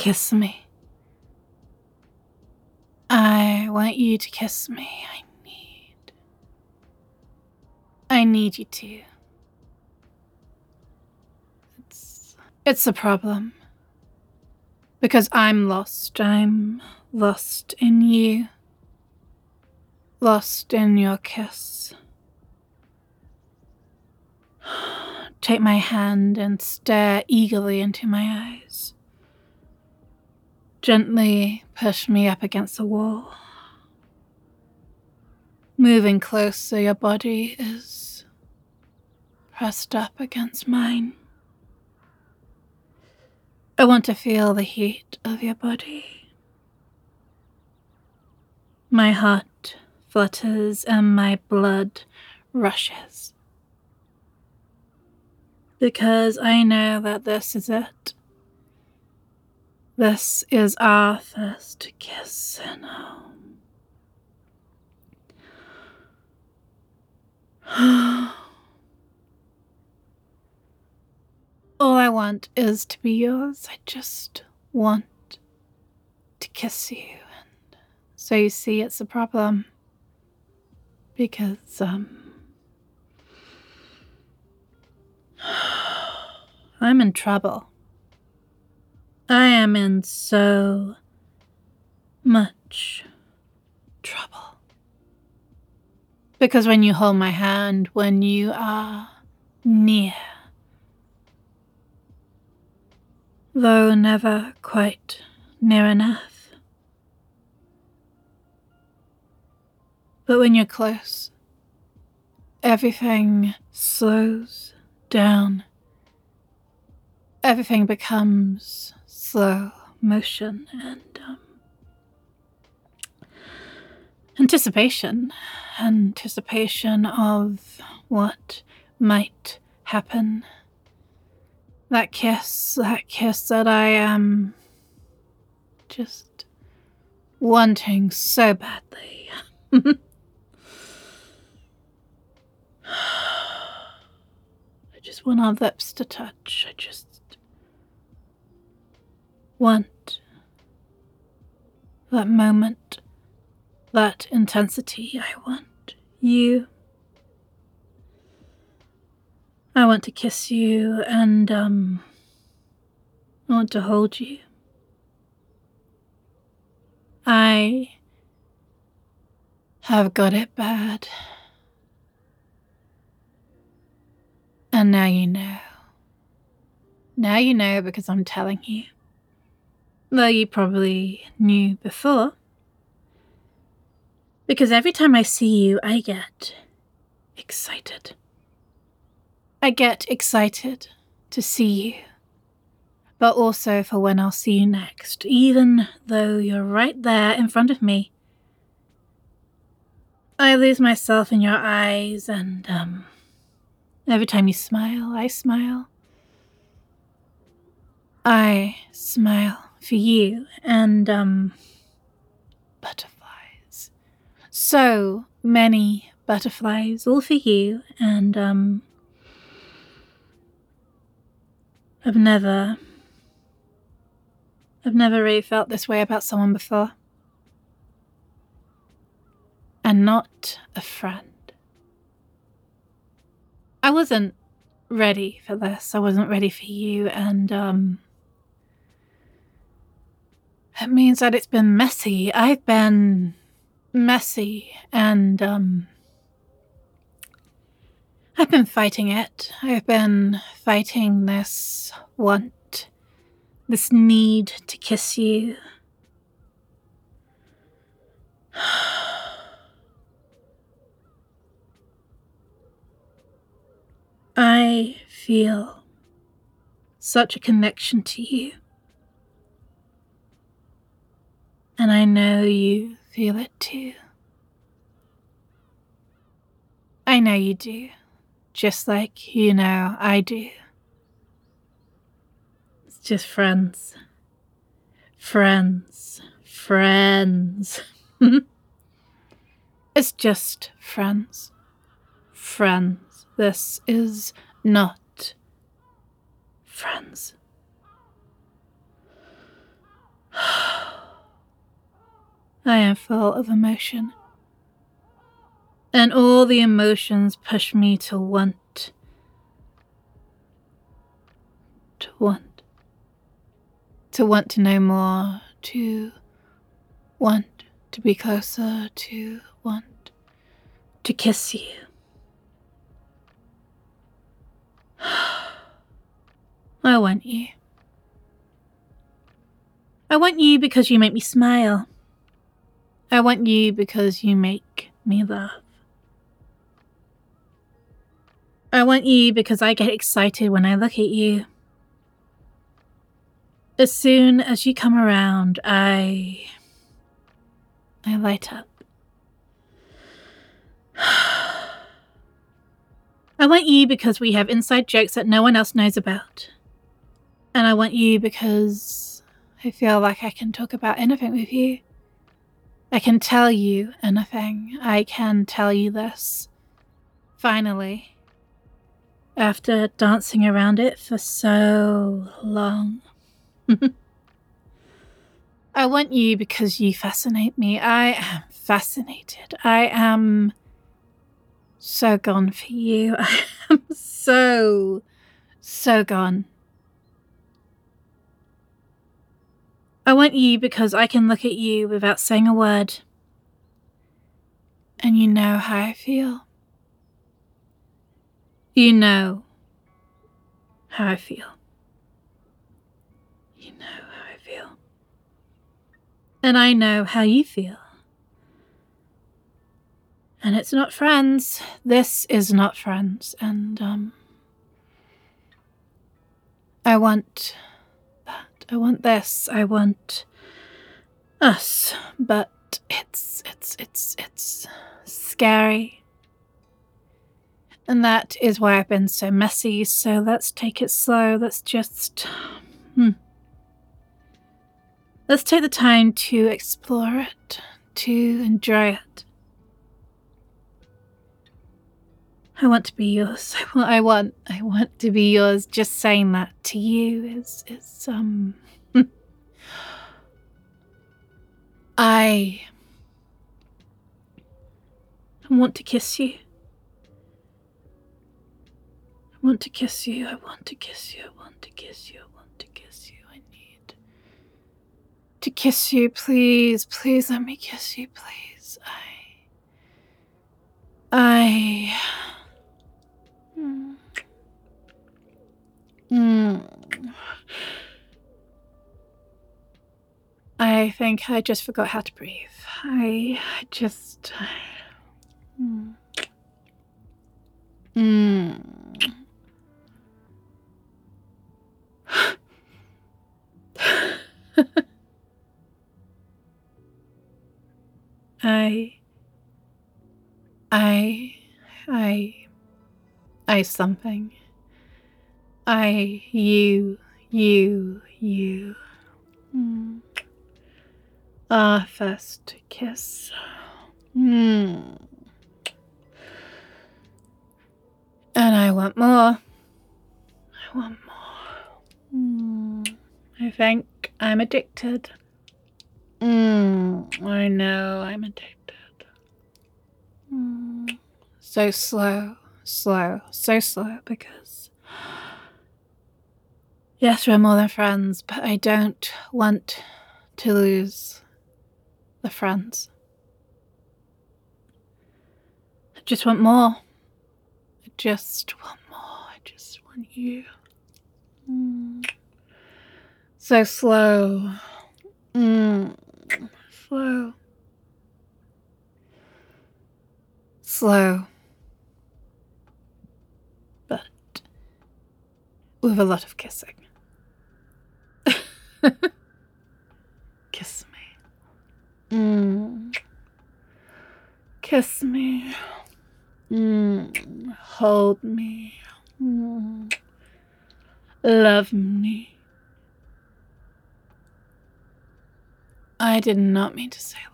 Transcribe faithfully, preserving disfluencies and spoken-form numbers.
Kiss me. I want you to kiss me. I need... I need you to. It's... It's a problem. Because I'm lost. I'm lost in you. Lost in your kiss. Take my hand and stare eagerly into my eyes. Gently push me up against the wall. Moving closer, your body is pressed up against mine. I want to feel the heat of your body. My heart flutters and my blood rushes. Because I know that this is it. This is our first kiss and home. All I want is to be yours. I just want to kiss you. And so you see, it's a problem. Because, um... I'm in trouble. I am in so much trouble. Because when you hold my hand, when you are near, though never quite near enough, but when you're close, everything slows down. Everything becomes slow motion and um, anticipation. Anticipation of what might happen. That kiss, that kiss that I am just wanting so badly. I just want our lips to touch. I just want that moment, that intensity. I want you. I want to kiss you and um, I want to hold you. I have got it bad. And now you know. Now you know because I'm telling you. Though you probably knew before. Because every time I see you, I get excited. I get excited to see you. But also for when I'll see you next. Even though you're right there in front of me. I lose myself in your eyes and um, every time you smile, I smile. I smile for you and um, butterflies. So many butterflies, all for you. And um, I've never, I've never really felt this way about someone before. And not a friend. I wasn't ready for this. I wasn't ready for you. And um, it means that it's been messy. I've been messy and um, I've been fighting it. I've been fighting this want, this need to kiss you. I feel such a connection to you. And I know you feel it too. I know you do. Just like you know I do. It's just friends. Friends. Friends. It's just friends. Friends. This is not friends. I am full of emotion. And all the emotions push me to want. To want. To want to know more. To want to be closer. To want to kiss you. I want you. I want you because you make me smile. I want you because you make me laugh. I want you because I get excited when I look at you. As soon as you come around, I... I light up. I want you because we have inside jokes that no one else knows about. And I want you because I feel like I can talk about anything with you. I can tell you anything. I can tell you this. Finally. After dancing around it for so long. I want you because you fascinate me. I am fascinated. I am so gone for you. I am so, so gone. I want you because I can look at you without saying a word. And you know how I feel. You know how I feel. You know how I feel. And I know how you feel. And it's not Friends. This is not Friends. And, um... I want that. I want this. I want us. But it's, it's, it's, it's scary. And that is why I've been so messy. So let's take it slow. Let's just... Hmm. Let's take the time to explore it. To enjoy it. I want to be yours. I want, I want, I want to be yours. Just saying that to you is, is, um... I... I want to kiss you. I want to kiss you. I want to kiss you. I want to kiss you. I want to kiss you. I need to kiss you. Please, please let me kiss you, please. I... I... Mm. Mm. I think I just forgot how to breathe. I, I just... Mm. Mm. I... I... I... I something. I... You... You... You... Mm. Our first kiss. Mm. And I want more. I want more. Mm. I think I'm addicted. Mm. I know I'm addicted. Mm. So slow, slow, so slow because... Yes, we're more than friends, but I don't want to lose the friends. I just want more. I just want more. I just want you. Mm. So slow. Mm. Slow. Slow. But with a lot of kissing. Kiss me. Mm. Kiss me. Mm. Hold me. Mm. Love me. I did not mean to say